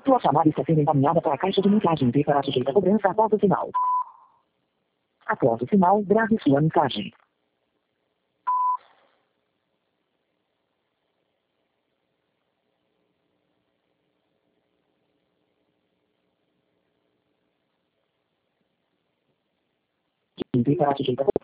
Sua chamada está sendo encaminhada para a caixa de mensagem e será sujeita a cobrança após o sinal. Após o sinal, grave sua mensagem. E será sujeita a